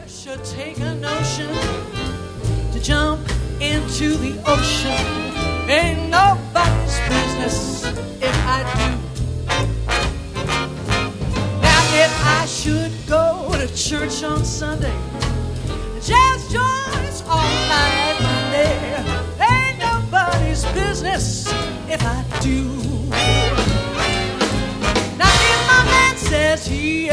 should take a notion to jump into the ocean. Ain't nobody's business if I do. Now if I should go to church on Sunday, jazz joints all night Monday, ain't nobody's business if I do. Now if my man says he